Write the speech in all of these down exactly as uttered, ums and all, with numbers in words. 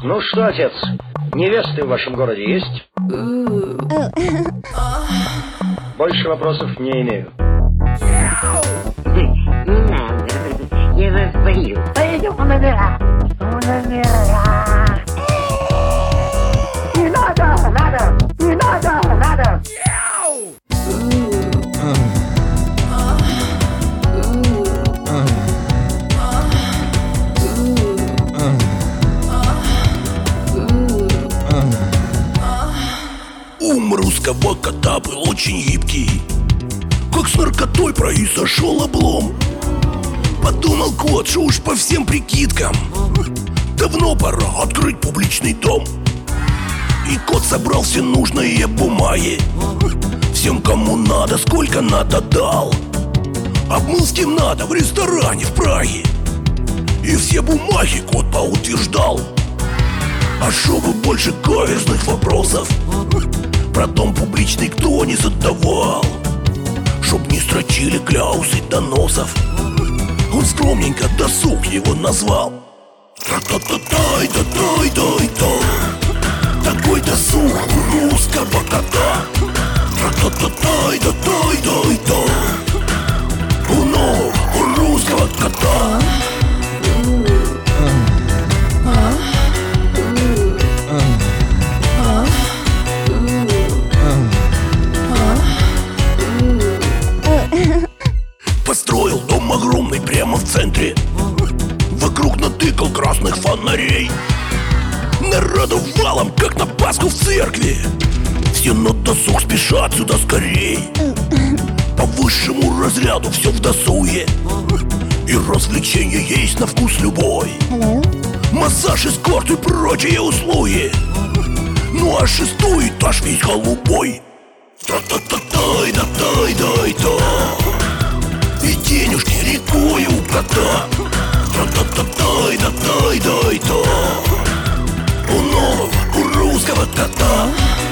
Ну что, отец, невесты в вашем городе есть? Больше вопросов не имею. Не надо, я вас боюсь. Пойдем в номера. В номера. Не надо, надо, не надо, надо. Ум русского кота был очень гибкий, как с наркотой произошел облом. Подумал кот, что уж по всем прикидкам давно пора открыть публичный дом. И кот собрал все нужные бумаги, всем, кому надо, сколько надо дал. Обмыл с кем надо в ресторане в Праге, и все бумаги кот поутверждал. А чтобы больше каверзных вопросов про дом публичный кто не задавал, чтоб не строчили кляусы доносов, он скромненько досуг его назвал. Тра-та-та-тай-та-тай-тай-та, такой досуг у русского кота. Тра-та-та-тай-та-тай-тай-та, у нового, у русского кота. Построил дом огромный прямо в центре, вокруг натыкал красных фонарей. Народу валом, как на Пасху в церкви, все на досуг спешат сюда скорей. По высшему разряду все в досуге, и развлечения есть на вкус любой. Массаж, эскорт и прочие услуги, ну а шестой этаж весь голубой. Та-та-та-тай-да-тай-дай-та, и денежки рекой у кота. Тра-та-та-тай-да-тай-дай-та, у нового, у русского кота.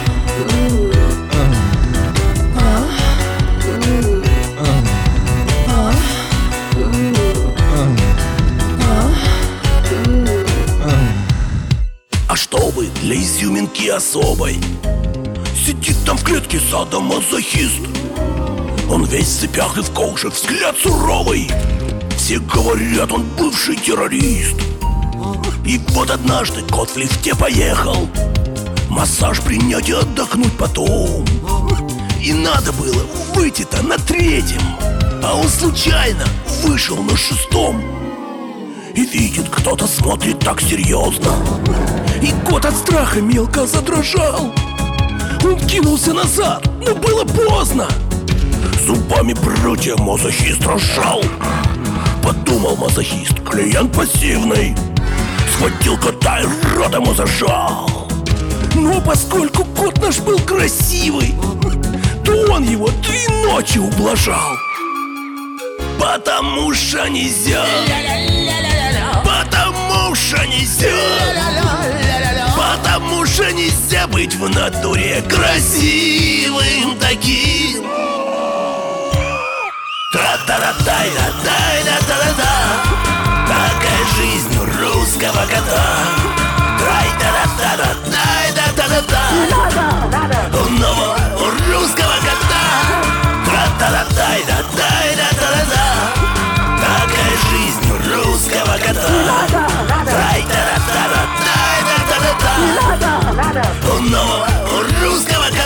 А чтобы для изюминки особой сидит там в клетке садомазохист. Он весь в цепях и в коже, взгляд суровый, все говорят, он бывший террорист. И вот однажды кот в лифте поехал массаж принять и отдохнуть потом. И надо было выйти-то на третьем, а он случайно вышел на шестом. И видит, кто-то смотрит так серьезно, и кот от страха мелко задрожал. Он кинулся назад, но было поздно. Зубами прутья мазохист разжал. Подумал мазохист, клиент пассивный, схватил кота и рот ему зажал. Но поскольку кот наш был красивый, то он его три ночи ублажал. Потому что нельзя, потому что нельзя, потому что нельзя быть в натуре красивым таким. Тра-та-ра-тай-ра-тай-ра-та-ра-та, такая жизнь у русского кота. Трай-та-ра-та-ра-тай-ра-та-ра-та, у нового, у русского кота. Тра-та-ра-тай-ра-тай-ра-та-ра-та, такая жизнь у русского кота. Трай-та-ра-та-ра-тай-ра-та-ра-та, у нового, у русского кота.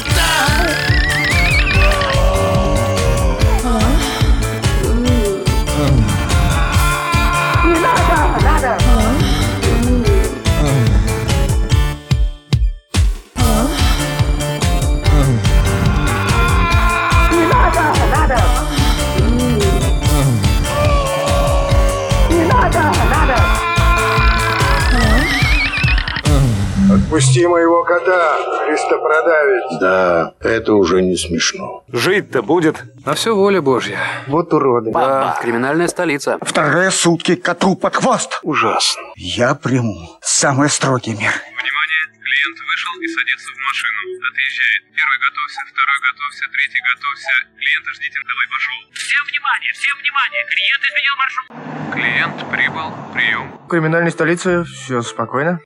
Отпусти моего кота, христопродавец. Да, это уже не смешно. Жить-то будет. На все воля Божья. Вот уроды. Да, криминальная столица. Вторые сутки коту под хвост. Ужасно. Я приму самые строгие меры. Внимание, клиент вышел и садится в машину. Отъезжает. Первый готовься, второй готовься, третий готовься. Клиента ждите, давай пошел. Всем внимание, всем внимание, клиент изменил маршрут. Клиент прибыл, прием. В криминальной столице все спокойно.